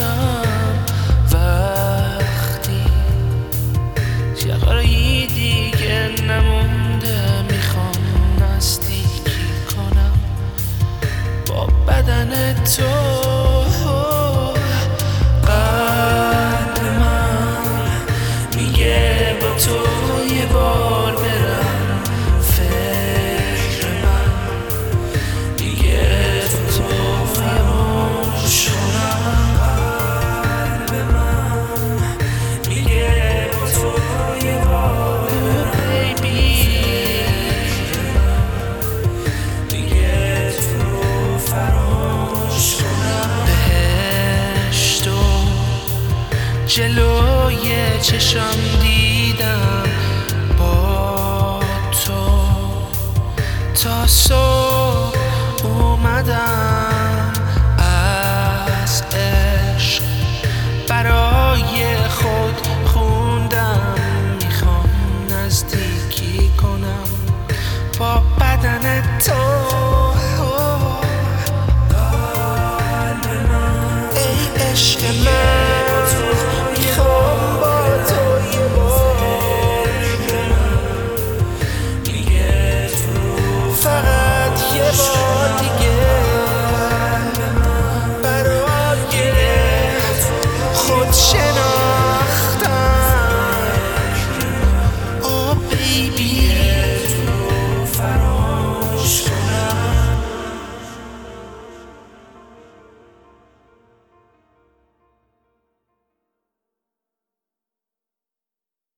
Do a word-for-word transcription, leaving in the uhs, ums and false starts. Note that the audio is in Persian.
شدم وقتی یقایی دیگه نمونده، میخوام نزدیکی کنم با بدن تو. قلب من میگه با تو یه بار برم، فکر من میگه تو تو فراموش کنم. قلب من میگه با تو یه بار برم، فکر من میگه تو فراموش کنم. بهشتو جلوی چشم دیدم با تو، تا صبح اومدم از عشق برای خود خوندم، میخوام نزدیکی کنم با بدن تو. قلب من ای عشق من میخوام با تو یه بار میگه تو فقط یه بار دیگه برای خود